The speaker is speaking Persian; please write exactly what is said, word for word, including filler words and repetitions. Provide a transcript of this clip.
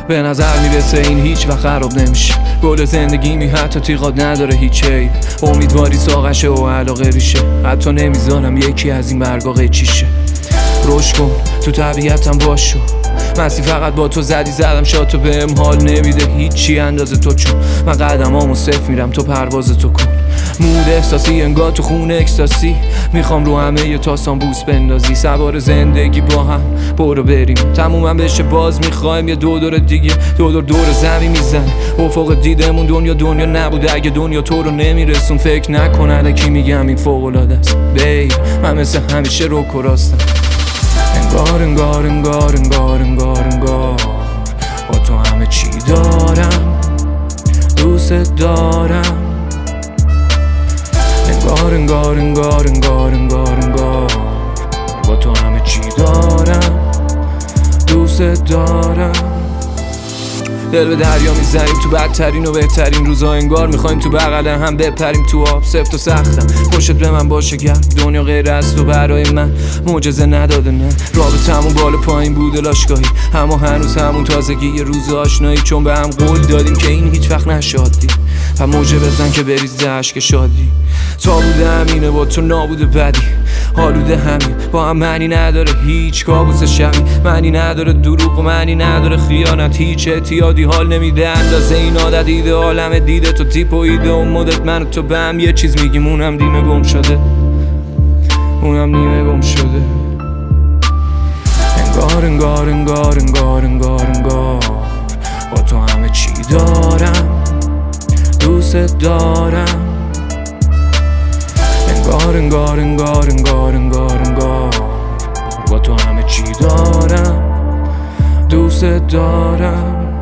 به نظر میرسه این هیچ وقت خراب نمیشه. گل زندگی می حتی تیغات نداره هیچ عیب. امیدواری ساقشه و علاقه ریشه. حتی نمیذارم یکی از این برگا قیچیشه. رشد کن تو طبیعتم باشو. مستی فقط با تو زدی زدم شاتو بهم حال نمیده هیچی اندازه تو، چون من قدمامو صفر میرم تو پرواز تو کن. مود احساسی انگار تو خونه اکستاسی. میخوام رو همه یه تاسان بوس بندازی. سوار زندگی با هم برو بریم تمومم بشه باز میخوایم یه دو دور دیگه. دو دور دور زمین میزنه افق دیدمون. دنیا دنیا نبوده اگه دنیا تو رو نمیرسون. فکر نکن الکی میگم این فوق‌العاده است بی. من مثل همیشه رو کراستم. انگار انگار انگار انگار انگار انگار با تو همه چی دارم دوست دارم. انگار انگار انگار انگار انگار انگار با تو همه چی دارم دوست دارم. دل به دریا میزنیم تو بدترین و بهترین روزا. انگار میخوایم تو بغل هم بپریم تو آب. سفت و سختم پشت به من باشه گرم. دنیا غیر از تو برای من معجزه نداده نه. رابطمون بالا پایین بوده لاشگاهی، اما هنوز همون تازگی یه روز آشنایی. چون به هم قول دادیم که این هیچ وقت نشادی و موجه بزن که بریزه عشق شادی. تا بوده همینه با تو نابوده بدی. حالوده همین با هم معنی نداره هیچ کابوس شبی. معنی نداره دروغ و معنی نداره خیانت. هیچ اعتیادی حال نمیده اندازه این عادت. ایده عالم دیده تو تیپ و ایده و مدت. من و تو به هم یه چیز میگیم اونم نیمه گم شده. اونم نیمه گم شده. انگار انگار انگار انگار انگار انگار با تو همه چی دارم دوست دارم. انگار انگار انگار انگار انگار انگار با تو همه چی دارم دوست دارم.